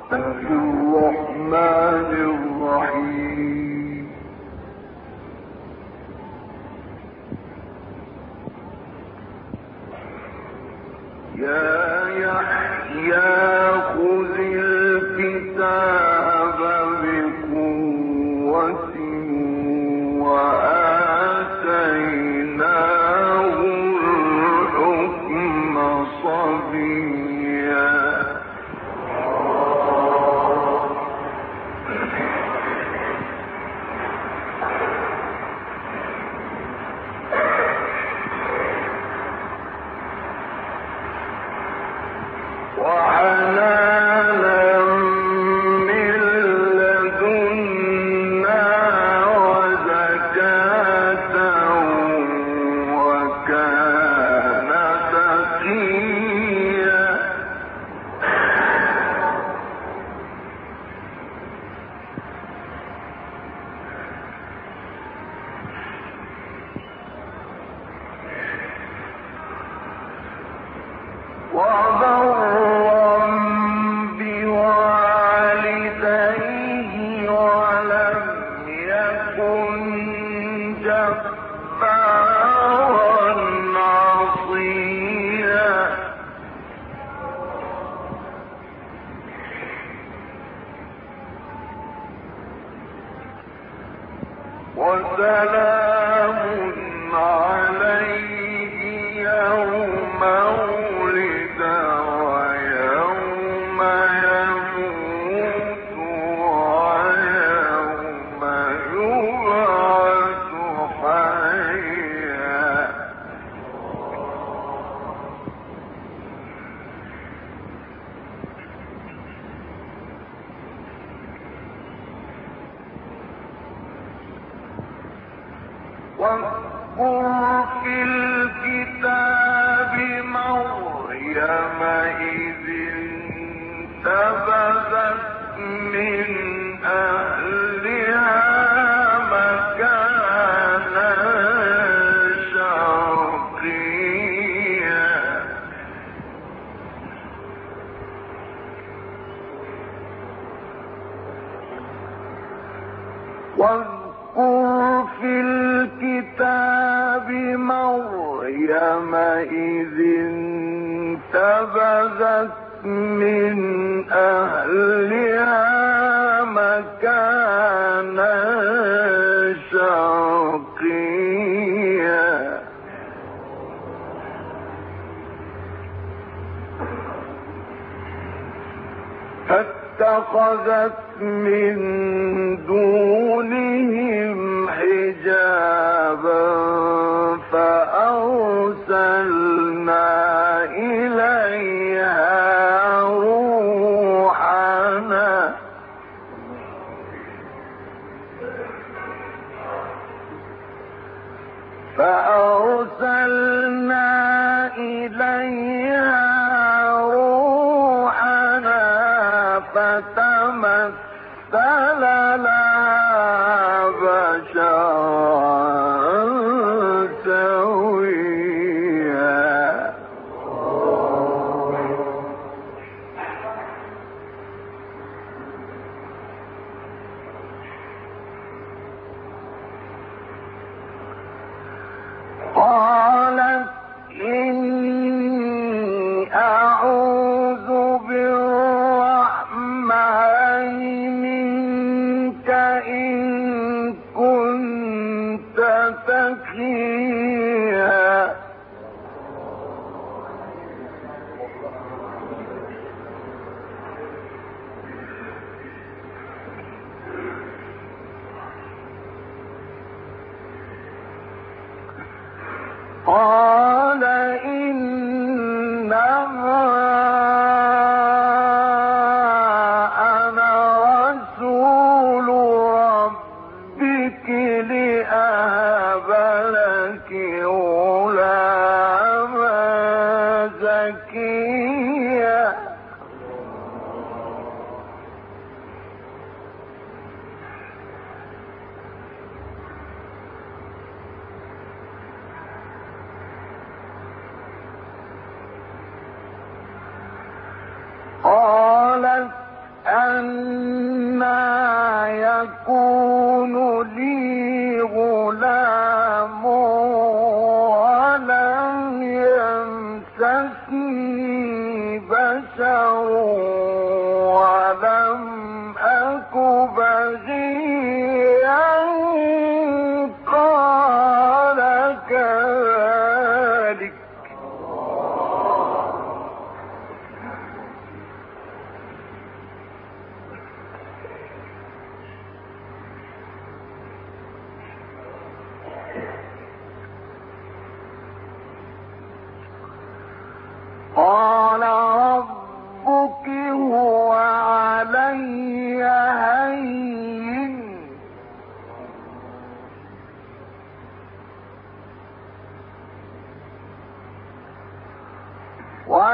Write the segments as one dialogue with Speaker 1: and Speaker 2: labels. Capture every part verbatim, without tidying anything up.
Speaker 1: الرحمن الرحيم يا يحيى خذ الكتاب بقوة وآتيناه الحكم صبيا وحنانا من لدنا وزكاة وكان تقيا وبرا بوالديه ولم يكن جبارا عصيا وسلام عليه يوم ولد ويوم يموت ويوم يبعث حيا واذكر في الكتاب مريم إذ انتبذت من أهلها مكانا شرقيا واذكر في الكتاب مريم إذ انتبذت من أهلها مكانا شرقيا فاتخذت من دونهم حجابا فأرسلنا إليها روحنا فأرسلنا إليها روحنا فتمثل لها بشرا سويا قالت إني أعوذ بالرحمن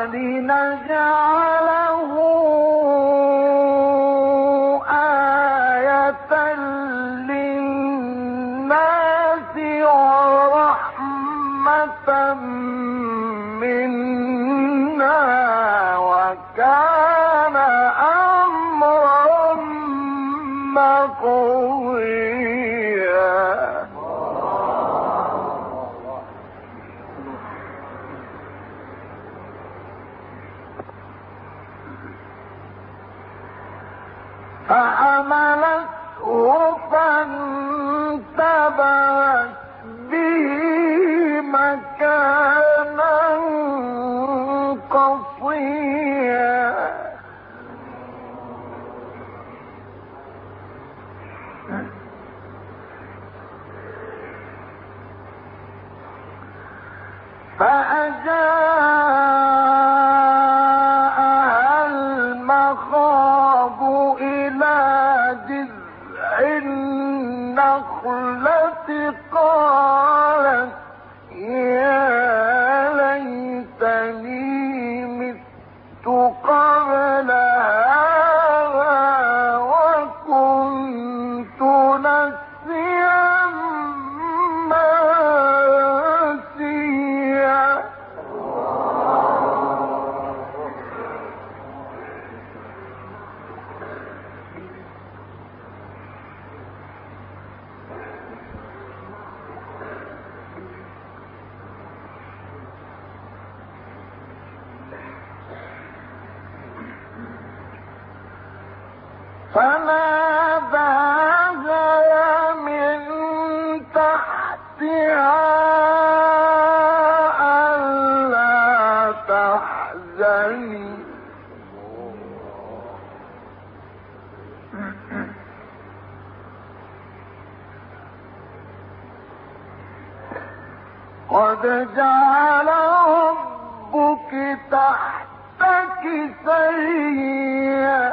Speaker 1: ولنجعله آية للناس ورحمة منا وكان أمرا مقضيا. فحملته فانتبذت به مكانا قصيا. فأجاءها المخاض إلى جذع النخلة قالت يا ليتني مت قبل هذا وكنت نسيا منسيا. فناداها من تحتها ألا تحزني قد جعل ربك تحتك سريا.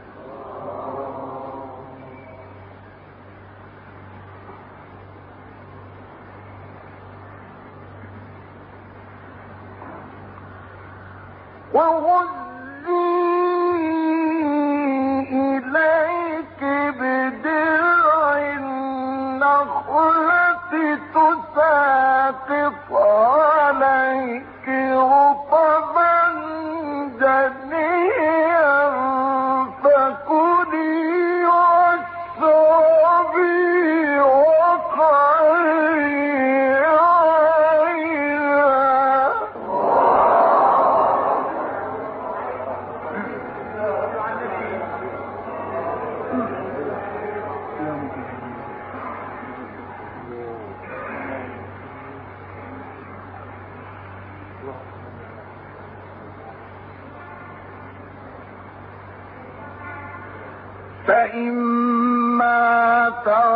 Speaker 1: وهزي إليك بدرع النخلة تساقط عليك رطبا جنيا فكلي واشربي وقري فإما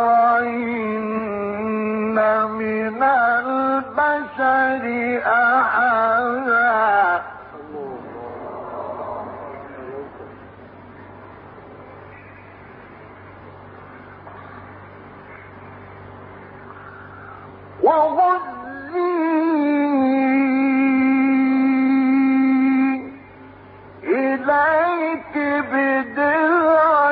Speaker 1: ترين من البشر أحدا وهزي إليك بدرع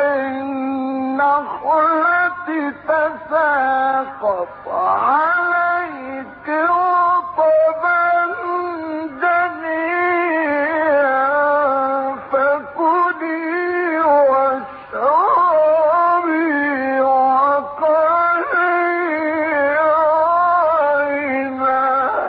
Speaker 1: النخلة تساقط عليك رطبا جنيا فكلي واشربي وقري عينا.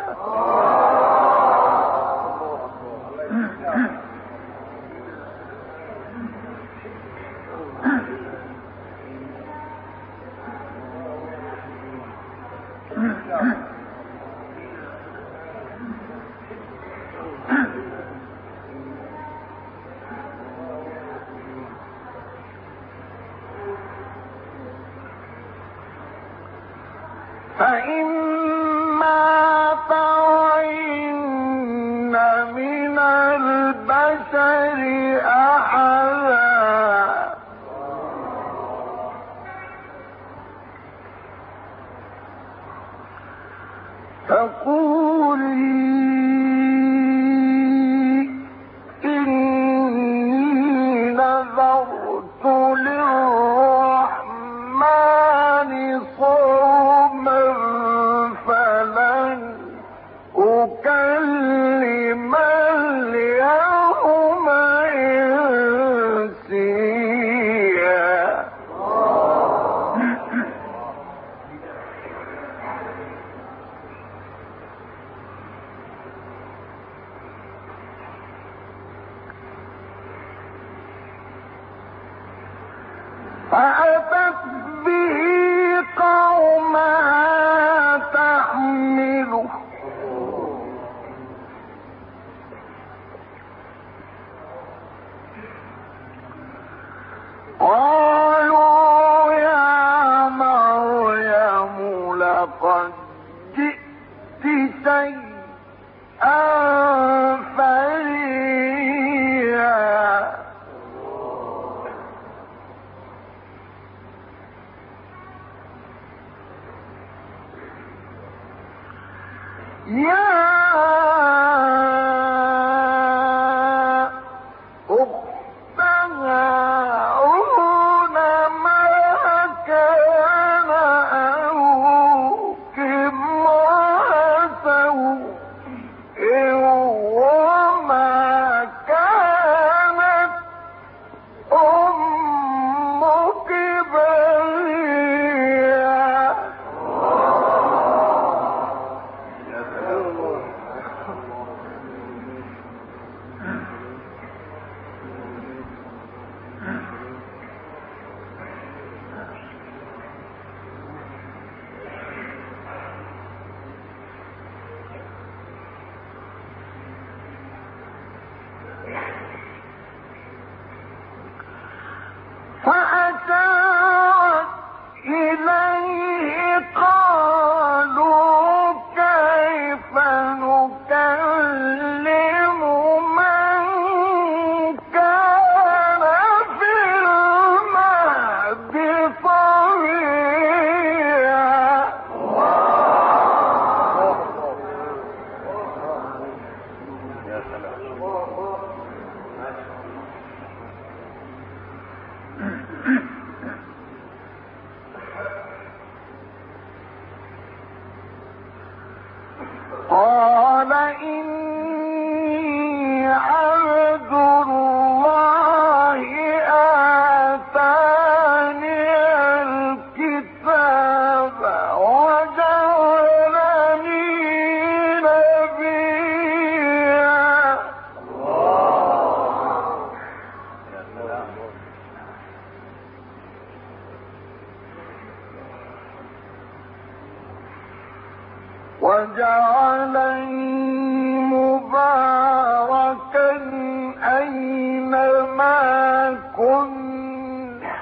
Speaker 1: فإما ترين من البشر أحدا فقولي نذرت للرحمن صوما فلن أكلم اليوم إنسيا. فأتت به قومها تحمله قالوا يا مريم لقد جئت شيئا فريا. يا أخت هارون ما كان أبوك امرأ سوء وما كانت أمك بغيا. فأشارت إليه قالوا كيف نكلم من كان في المهد صبيا. قال إني عبد الله آتاني الكتاب وجعلني نبيا. وجعلني مباركا أينما كنت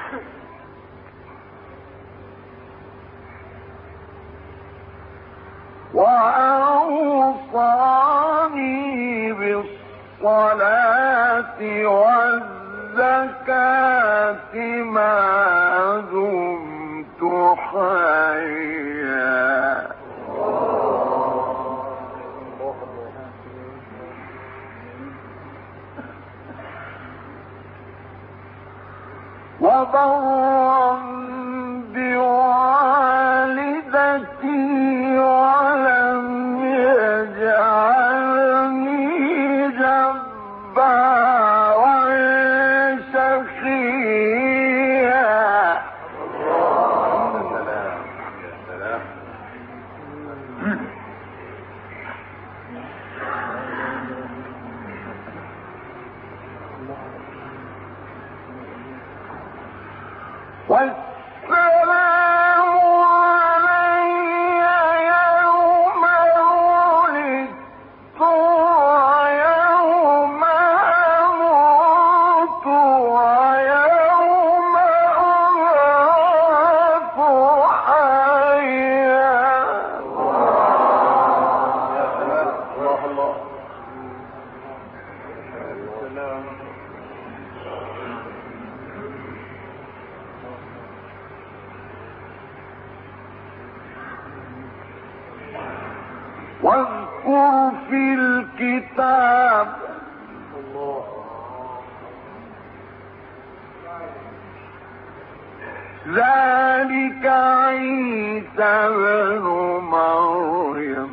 Speaker 1: وأوصاني بالصلاة والزكاة ما دمت حيا. وبرا بوالدتي ولم يجعلني جبارا شقيا. والسلام علي يوم ولدت ويوم أموت ويوم أبعث حيا. الله الله. واذكر في الكتاب ذلك عيسى بن مريم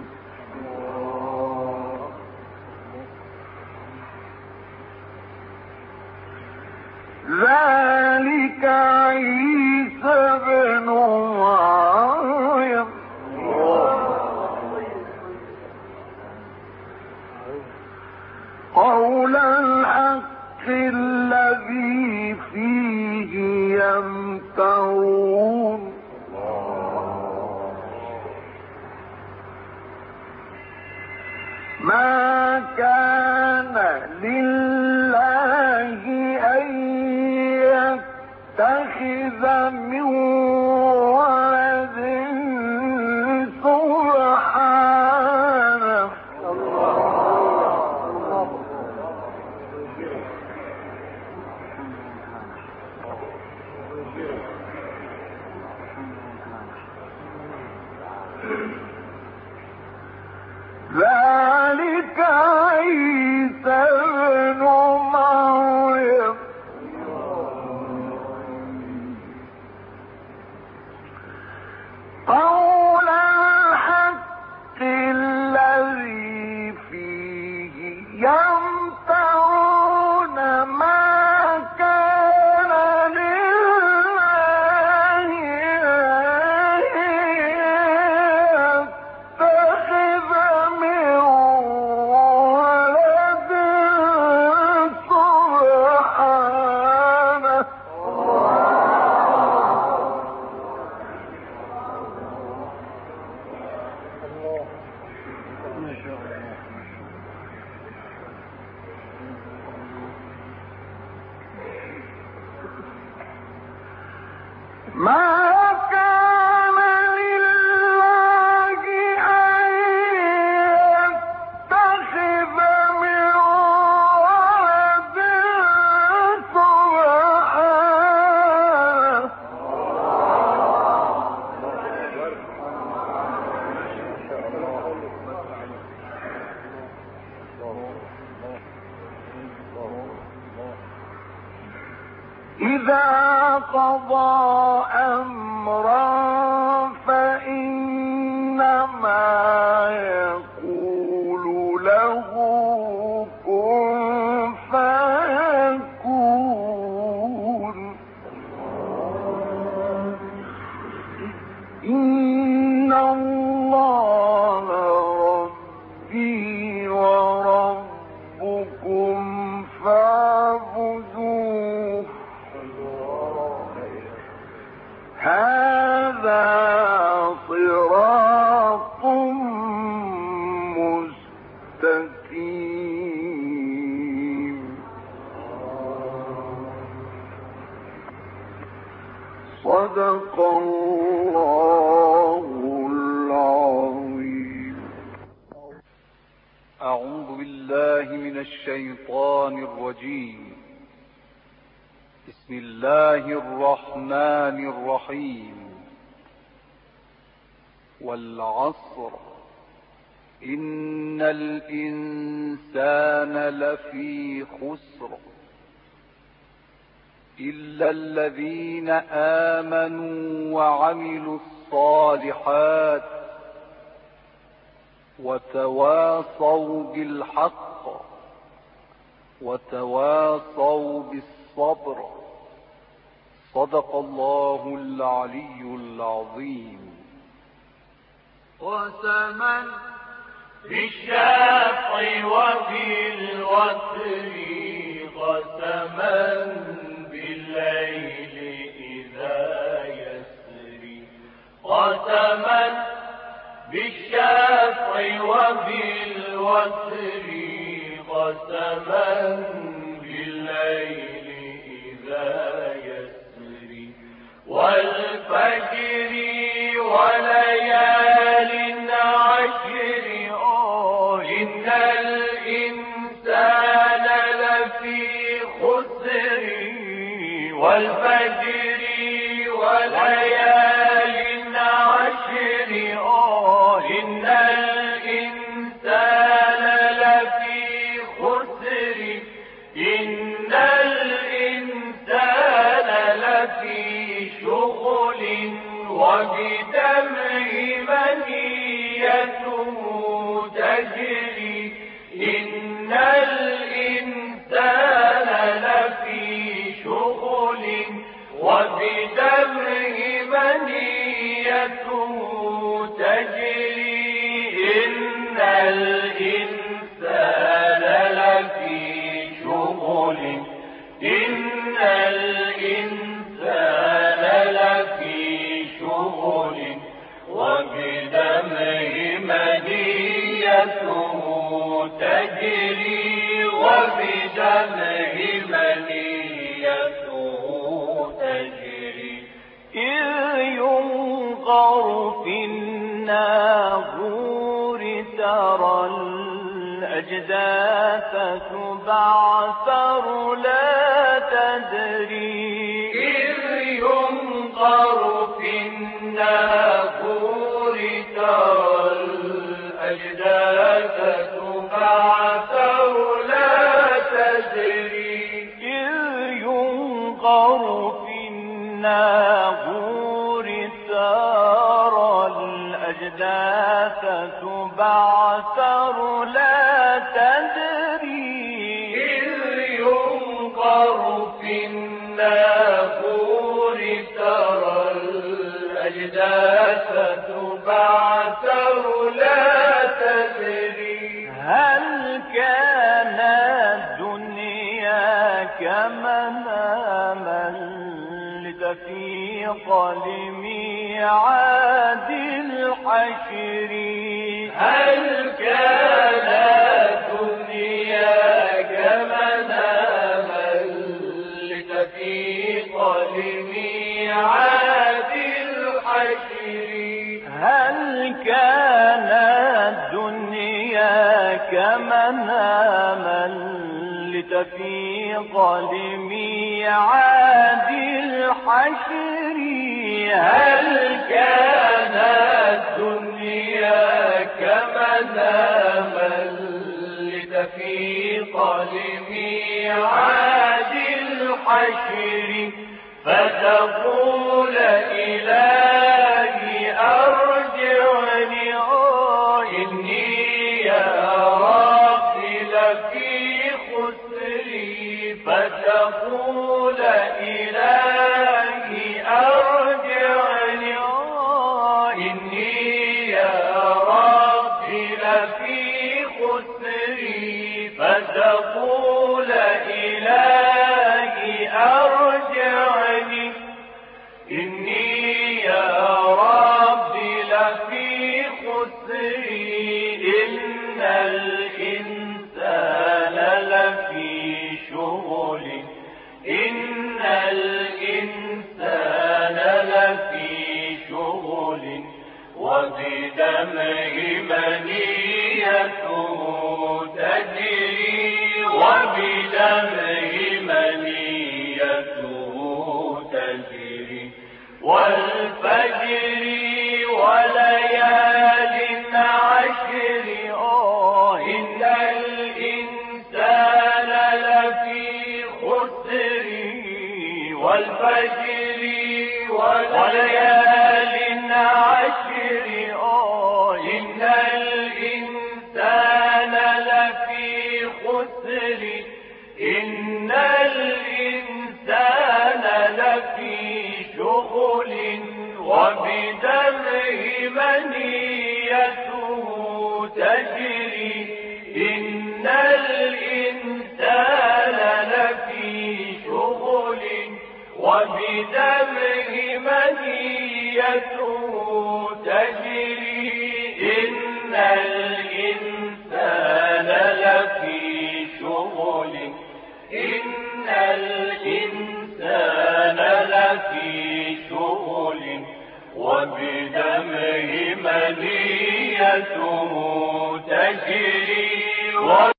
Speaker 1: ذلك عيسى بن مريم قول الحق الذي فيه يمترون ما كان لله أن يتخذ من ولد سبحانه ذلك عيسى بن مريم قول الحق الذي فيه يمترون ما كان لله يتخذ من ولد سبحانه ما كان لله أن يتخذ من ولد سبحانه إذا قضى أمرا فإنما يقول له كن فيكون إن الله ربي وربكم فاعبدوه هذا صراط مستقيم صدق الله العظيم.
Speaker 2: أعوذ بالله من الشيطان الرجيم. بسم الله الرحمن الرحيم. والعصر إن الإنسان لفي خسر إلا الذين آمنوا وعملوا الصالحات وتواصوا بالحق وتواصوا بالصبر. صدق الله العلي العظيم.
Speaker 3: قسما بالشفع وفي الوتر قسما بالليل إذا يسري قسما بالشفع وفي الوتر قسما بالليل إذا يسري والفجر وليال عشر إن الإنسان لفي خسر والفجر وليال عشر إن الإنسان لفي خسر إن الإنسان لفي شغل وبدمه منيته تجري إن الإنسان لفي شغل وبدمه منيته تجري إن الإنسان لفي شغل إن الإنسان لفي شغل وبدمه منيته تجري وبدمه منيته تجري إذ ينقر في الناغور ترى الأجداث تبعثر لا تدري إذ ينقر في الناغور ترى الأجداث تبعثر لا تدري إذ ينقر في الناغور ترى الأجداث تبعثر لا تدري إذ ينقر في الناغور ترى الأجداث تبعثر لا تدري هل كان الدنيا كمناما لتفيق لميعاد الحشر هل كان الدنيا كمناما لتفيق لميعاد الحشر هل كان الدنيا كمناما لتفيق لميعاد الحشر هل كان الدنيا كمناما لتفيق لميعاد الحشر فتقول إلهي أرجعني إني يا رب لفي خسري فتقول إلهي أرجعني إني يا رب لفي خسري فتقول إلهي أرجعني إني يا رب لفي خسري إن الإنسان لفي شغل إن الإنسان لفي شغل وبدمه منيته تجري وبدمه منيته تجري والفجر وليال عشر آه إن الإنسان لفي خسر والفجر وليال عشر آه إن الإنسان لفي خسر إن الإنسان لفي شغل وبدمه منيته تجري إن الإنسان لفي شغل وبدمه منيته تجري إن الإنسان لفي شغل إن الإنسان لفي شغل وبدمه منيته تجري